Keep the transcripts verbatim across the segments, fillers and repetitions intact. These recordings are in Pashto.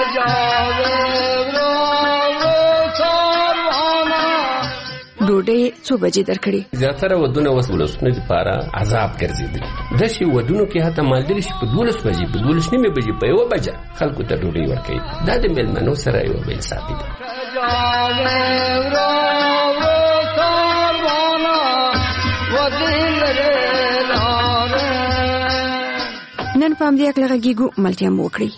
ډوډۍ څو بجې درکړي؟ زیاتره ودونه وس ولسونه لپاره عذاب ګرځېدل. د شي ودونو کې حتی مالداري شي په دولس بجې په دولس نیمه بجې په یو بجه خلکو ته ډوډۍ ورکوي. دا د میلمنو سره یو بې انصافي ده. نن په همدې اکله غږیږو ملتیا مو وکړئ.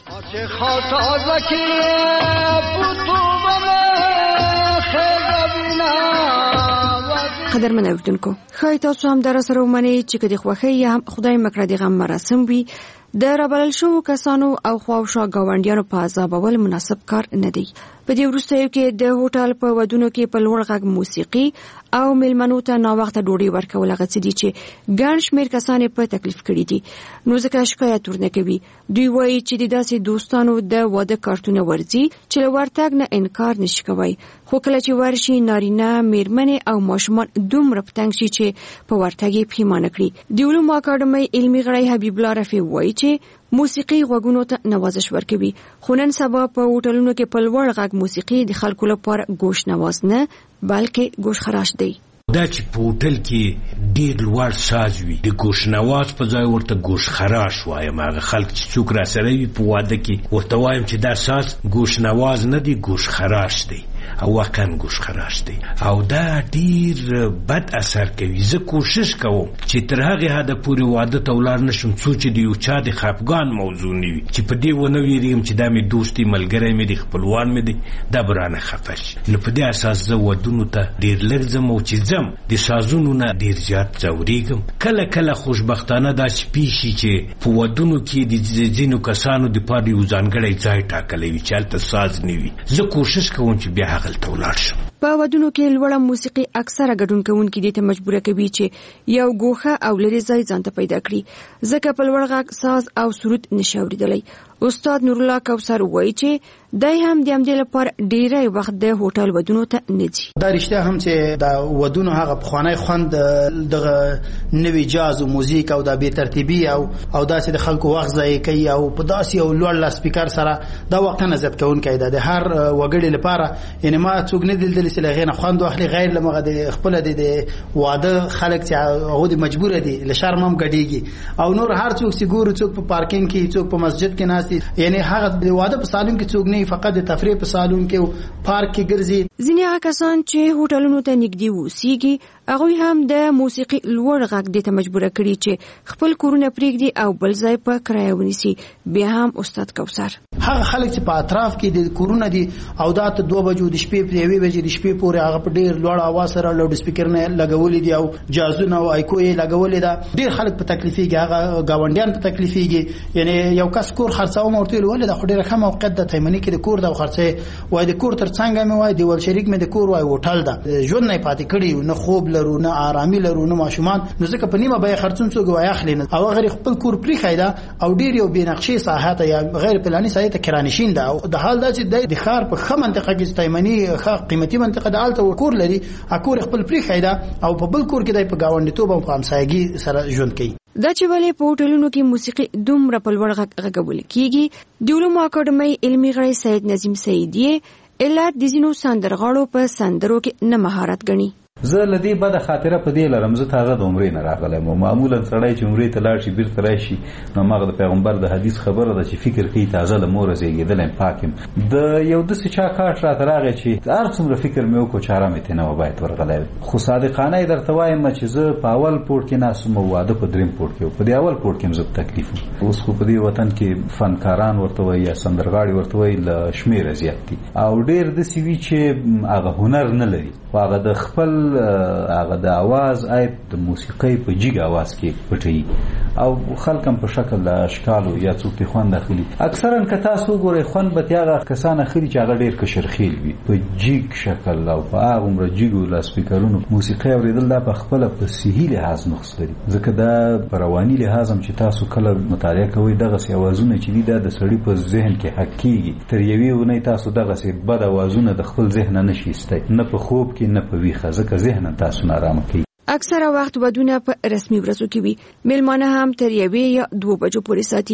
قدرمن اوریدونکو، ښایي تاسو هم در سره ومنئ چې که د خوښۍ یا هم خدای مکړه د غم مراسم وي، د رابلل شوو کسانو او خواوشا ګاونډیانو په عذابول مناسب کار نه دی. په دې وروستیو کې د هوټل په ودونو کې په لوړ غږ موسیقي او میلمنو ته ناوخته ډوډۍ ورکول هغه څه دي چې ګڼ شمېر کسان په تکلیف کړي دي. نو ځکه شکایت ورنه کوي. دوی وایي چې د داسې دوستانو د واده کارتونه ورځي چې له ورتګ نه انکار نشي کوي، خو کله چې ورشي نارینه، میرمنې او ماشومان دومره په تنګ شي چې په ورتګ یې پښیمانه کړي. د علومو اکاډمۍ علمي غړی حبیب الله رفیع وایي چې موسیقي غوږونو ته نوازش ورکوي، خو نن سبا په هوټلونو کې په لوړ غږ موسیقي د خلکو لپاره گوش نواز نه بلکې گوش خراش دی. دا چې په هوټل کې ډېر لوړ ساز وي، د گوش نواز په ځای ورته گوش خراش وایم. هغه خلک چې څوک را سره وي په واده کې ورته وایم چې دا ساز گوش نواز نه دی، گوش خراش دی او واقعا گوش خراش دی او دا ډیر بد اثر کوي. زه کوشش کوم چې تر هغه حده پورې واده ته ولاړ نشم څو چې د یو چا د خفګان موضوع نه وي، چې په دې ونه ویریږم چې دا مې دوستي ملګری مې دی خپلوان مې دی، دا برانه خفه شي. نو په دې اساس زه ودونو ته ډیر لږ ځم او چې ځم د سازونو نه ډیر زیات ځورېږم. کله کله خوشبختانه داسې پیښي چې په ودونو کې د ځینو کسانو دپاره یو ځانګړی ځای ټاکلی وي چې هلته ساز نه وي. زه کوشش کوم چې بیا هغه ته ولاړ شم. په ودونو کې لوړه موسیقي اکثره ګډون کوونکي دې ته مجبوره کوي چې یو ګوښه او لرې ځای ځان ته پیدا کړي، ځکه په لوړ غږ ساز او سرود نشي اورېدلی. استاد نورالله کوثر وایي چې دای هم د همدې لپاره ډیری وخت د هوټل ودونو ته نه ځي. دا رښتیا هم چې د ودونو هغه پخوانی خوند دغه نوی جاز او موزیک او د بې ترتیبي او او داسې د خلکو وخت ضایع کوي او په داسې یو لوړ لاسپیکر سره دا وخت نه زیات کوونکی ده د هر وګړي لپاره. یعنې ما څوک نه دي لیدلی چې له هغې نه خوند واخلي غیر له مغه د خپله د واده خلک چې هغوی د مجبوره دي له شرم هم ګډېږي او نور هر څوک چې ګورو څوک په پارکینګ کې څوک په مسجد کې ناست دي. یعنې هغه د واده په سالون کې څوک نه فقط د تفریح په سالون کې او پارک کې ګرځي. ځینې هغه کسان چې هوټلونو ته نږدې اوسېږي هغوی هم د موسیقي لوړ غږ دې ته مجبوره کړي چې خپل کورونه پرېږدي او بل ځای په کرایه ونیسي. بیا هم استاد کوثر هغه خلک چې په اطراف کې د کورونه دي او دا ته دوه بجو د شپې په یوې بجې د شپې پورې هغه په ډېر لوړ اواز سره لاوډ سپیکر نه لګولې دي او جازونه او ایکو یې لګولې ده. ډېر خلک په تکلیفېږي، هغه ګاونډیان په تکلیفېږي. یعنې یو کس کور خرڅوم ورته ویل ولې دا خو ډېره ښه موقعیت ده، تیمني کې د کور ده او خرڅې وایي د کور تر څنګه مې وایي دیوال شریک مې د کور وایي هوټل ده. ژوند نه پاتې کړي، نه خوب لرو نه آرامي لرو نه ماشومان، نو ځکه په نیمه بیه خرڅون څوک وایي اخلي نه او هغه خپل کور پرېښی ده او ډېر یو بې نقشې ساحه ته یا غیر پلاني ساحې ته کرانشین ده. د حال دا چې د ښار په ښه منطقه کې تیمني ښه قیمتي منطقه ده هلته کور لري، کور خپل پرېښی ده او په بل کور کې دی په ګاونډیتوب او په همسایګي سره ژوند کوي. دا چې ولې په هوټلونو کې موسیقي دومره په لوړ غږ غږول کېږي، د علومو اکاډمۍ علمي غړی سید نظیم سیدي علت د ځینو سندرغاړو په سندرو کې نه مهارت ګڼي. زه لدی بده خاطره په دې لرم، زه تازه د عمرې نه راغلم او معمولا سړی چې عمرې ته لاړ شي بیرته راشي نو ماغه د پیغمبر د حدیث خبره ده چې فکر کوي تازه له مور زیږیدل پاکم. د یو داسې چا کاټ راته راغی چې هر څومره فکر مې وکړو چې آرام ته نه باید ورغلی، خو صادقانه یې درته وایم چې زه په اول پورت کې ناسم واده په دریم پورت کې په دې اول پورت کې زه تکلیف اوس خو په دې وطن کې فنکاران ورته وایي یا سندرغاړي ورته وایي له شمیره زیات دي او ډېر داسې وي چې هغه هنر نه لري، هغه د خپل هغه د आवाज ایب د موسیقۍ په جګ आवाज کې پټي او خلکم په شکل د اشکالو یا څوک خوان داخلي. اکثرا که تاسو ګورئ خوان به هغه کسان اخلي چې هغه ډېر کشرخیل وي په جګ شکل او په هغه عمر جګو لاس سپیکرونو موسیقي اوریدل دا په خپل په صحیح لحاظ نقص لري، ځکه دا په رواني لحاظ هم چې تاسو کله مطالعه کوئ دغه سي اوازونه چې دي د سړي په ذهن کې حق کیږي. تر یوې ونې تاسو دغه سي بد اوازونه د خپل ذهن نه شي استای، نه په خوب کې نه په ویښه، ځکه ذهن تاسو نارامه کوي. اکثره وخت ودونه په رسمي ورځو کې وي، میلمانه هم تر یوې یا دوه بجو پورې ساتي.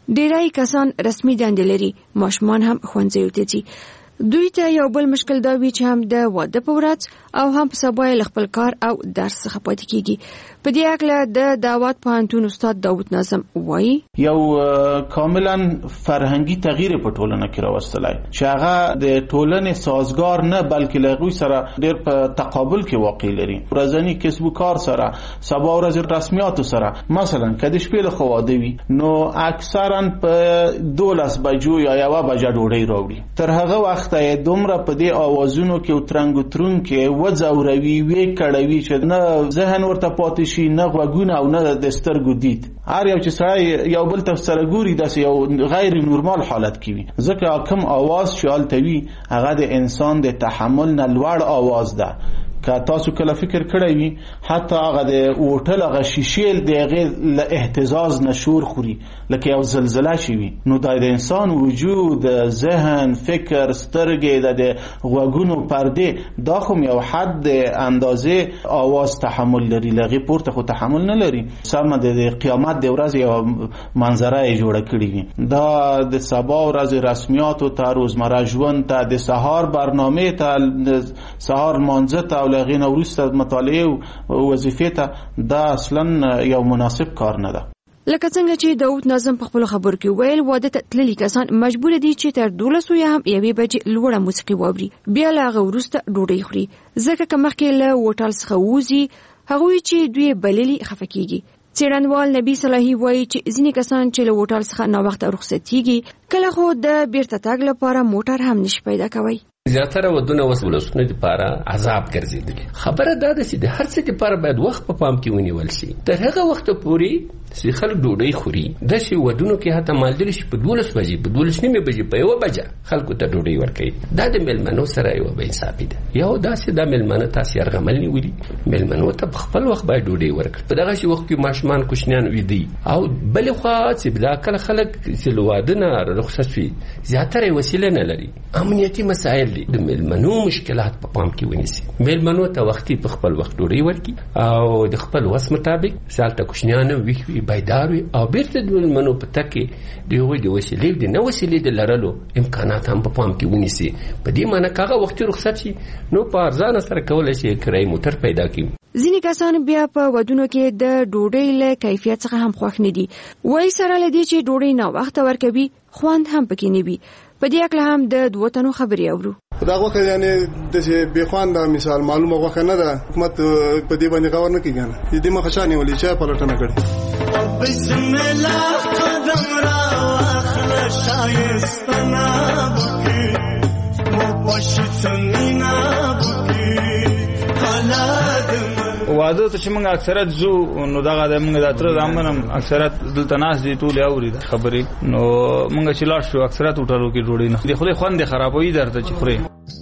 ډیری کسان رسمي دندې لري، ماشومان هم ښوونځیو ته ځي. دوی ته یو بل مشکل دا وي چې هم د واده په ورځ او هم په سبا یې خپل کار او درس څخه پاتې کیږي. په دې اړه د دعوت پوهنتون استاد داود ناظم وایي یو کاملا فرهنګي تغییر په ټولنه کې راوستلای چې هغه د ټولنې سازگار نه بلکې له هغوی سره ډېر په تقابل کې واقع لري. ورځني کسب و کار سره، سبا ورځ رسمیاتو سره، مثلا که د شپې له خوا واده وي نو اکثرا په دولس بجو یا یوه بجه ډوډۍ راوړي. تر هغه وخت ته دومره په دې اوازونو کې او ترنګ و ترون کې وځوروي، وی کړوي چې نه ذهن ورته پاتې شي، نه غوږونه او نه د سترګو دید. هر یو چې سړی یو بل ته سره ګوري داسې یو غیر نورمال حالت کې وي، ځکه کوم آواز چې هلته وي هغه د انسان د تحمل نه لوړ آواز ده. که تاسو کله فکر کړی وي حتی هغه د هوټل هغه شیشې د هغې له اهتزاز نه شور خوري لکه یو زلزله چې وي، نو دا د انسان وجود، ذهن، فکر، سترګې، د غوږونو پردې دا خو یو حد د اندازې آواز تحمل لري، له هغې پورته خو تحمل نه لري. سمه د قیامت د ورځې یوه منظره یې جوړه کړې وي. دا د سبا ورځې رسمیاتو ته، روزمره ژوند ته، د سهار برنامې ته، سهار لمانځه ته او لغین وروسته مطالعه او وظیفې ته دا اصلا یو مناسب کار نه ده. لکه څنګه چې داود ناظم په خپل خبرو کې ویل، واده ته تللي کسان مجبور دي چې تر دولسو یا هم یوې بجې لوړه موسیقي واوري، بیا له هغه وروسته ډوډۍ خوري، ځکه که مخکې له هوټل څخه ووځي هغوی چې دوی بللي خفه کیږي. څېړنوال نبی صلاحي وایي چې ځینې کسان چې له هوټل څخه ناوخته رخصتېږي کله خو د بیرته تګ لپاره موټر هم نشي پیدا کوي. زیاتره ودونه اوس ولسونه دپاره عذاب ګرځېدلي. خبره دا ده چې د هر څه دپاره باید وخت په پام کې ونیول شي. تر هغه وخته پورې چې خلک ډوډۍ خوري، داسې ودونو کې حتی مالدلي شي په دولس بجې، په دولس نیمې بجې، په یوه بجه خلکو ته ډوډۍ ورکوي. دا د میلمنو سره یوه بې انصافي ده. یو داسې دا میلمانه تاسې یرغمل نیولي، میلمنو ته په خپل وخت باید ډوډۍ ورکړي. په دغه شي وخت کې ماشومان کوچنیان ویده او بلې خوا چې دا کله خلک چې له واده نه رخصت وي زیاتره وسیله نه لري، امنیتي مسایل دي. د میلمنو مشکلات په پام کې ونیسي، میلمنو ته وختي په خپل وخت ډوډۍ ورکړي او د خپل وس مطابق سالته کوچنیان ویښ وي، بیدار وي او بیرته د میلمنو په تګ کې د هغوی د وسیلې د نه وسیلې د لرلو امکانات هم په پام کې ونیسي. په دې معنی که هغه وختي رخصت شي نو په ارزانه سره کولی شي کرایي موټر پیدا کړي. ځینې کسان بیا په ودونو کې د ډوډۍ له کیفیت څخه هم خوښ نه دي. وایي سره له دې چې ډوډۍ ناوخته ورکوي خوند هم پکې نه وي. په دې اړه هم د دوه تنو خبرې اورو. دا غوښه یعنی د بې خوانده مثال معلومه غوښه نه ده، حکومت په دې باندې غور نه کوي. نه دې مخه شانې ولې چې پلټنه کړي. بسم الله قدم را واخله شایستنا بکی مو پښتنینا بکی حالات واده ته چې موږ اکثرت زو نو دغه د موږ د اتر زامنم اکثرت دلته ناس دي ټول اوري د خبرې نو موږ چې لاړ شو اکثرت هوټلو کې ډوډۍ نه د خپل خوند خرابوي درته چې خوري.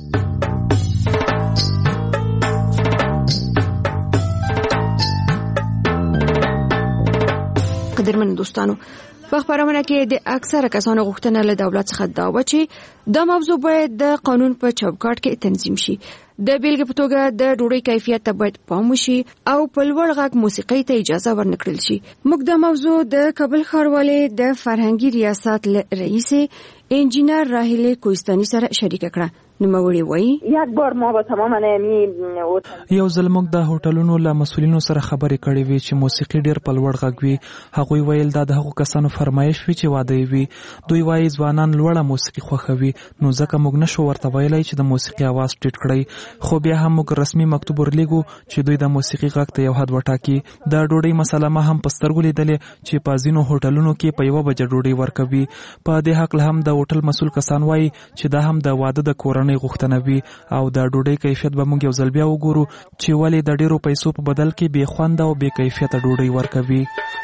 قدرمن دوستانو، په خبرونه کې د اکثره کسانو غوښتنه له دولت څخه دا و چې د موضوع باید د قانون په چوکاټ کې تنظیم شي. د بیلګې په توګه د ډوډۍ کیفیت ته باید پام وشي او په لوړ غږ موسیقۍ ته اجازه ورنکړل شي. موږ د موضوع د کابل ښاروالۍ د فرهنګي ریاست رئیس انجینر راهیله کوهستاني سره شریک کړه. نوموړي وایي یک بار ما با تمام نمی یو ځل موږ د هوټلونو له مسولینو سره خبرې کړې وې چې موسیقي ډېر په لوړ غږ وي. هغوی ویل دا د هغو کسانو فرمایش وي چې واده وي. دوی وایي ځوانان لوړه موسیقي خوښوي، نو ځکه موږ نشو ورته ویلی چې د موسیقي اواز ټیټ کړئ. خو بیا هم موږ رسمي مکتوب ورلیږو چې دوی د موسیقي غږ ته یو حد وټاکي. د ډوډۍ مسله ما هم په سترګو لیدلې چې په ځینو هوټلونو کې په یوه بجه ډوډۍ ورکوي. په دې هکله هم د هوټل مسؤل کسان وایي چې دا هم د واده د کورنۍ غوښتنه وي او د ډوډۍ کیفیت به موږ یو ځل بیا وګورو چې ولې د ډیرو پیسو په بدل کې بې خوند او بې کیفیته ډوډۍ ورکوي.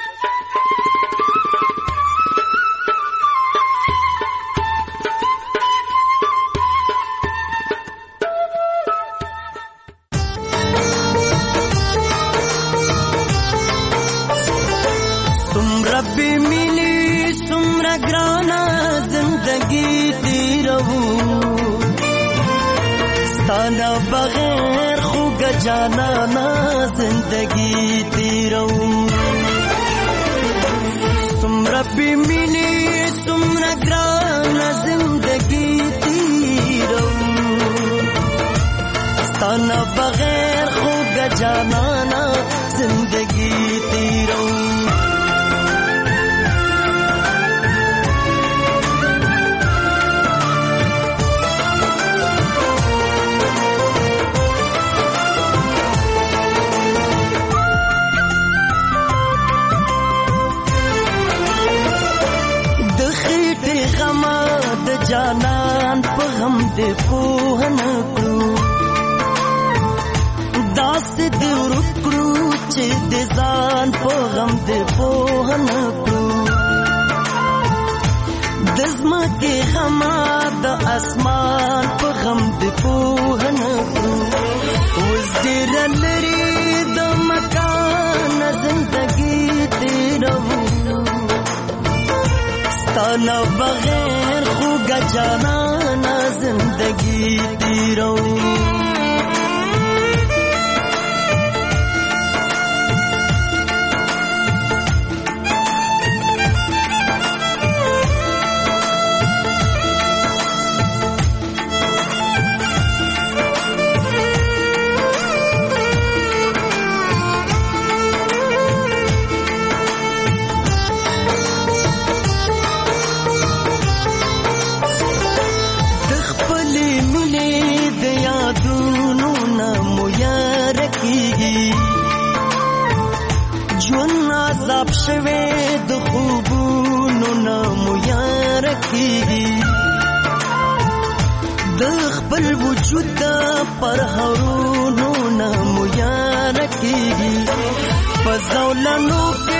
څومره بې مینې څومره ګرانه زندګي تېروو تانا بغیر خوگ جانانا زندگی تیرو سمرا بی مینی سمرا ګرانه زندگی تیرو ستانه بغیر خوږ جانانه زندگی تیرو جانان په غم دې پوه نه کړو داسې دې ورکړو چې دې ځان په غم دې پوه نه کړو د ځمکې غمه د اسمان په غم دې پوه نه کړو اوس ډېر لرې د مکان زندګي تېروو ستانه بغیر خوږه جانانه زندگی تیرو عذاب شوه د خوبونو نامو یار کیږي د خپل وجود پر هرونو نامو یار کیږي په ځولانو کې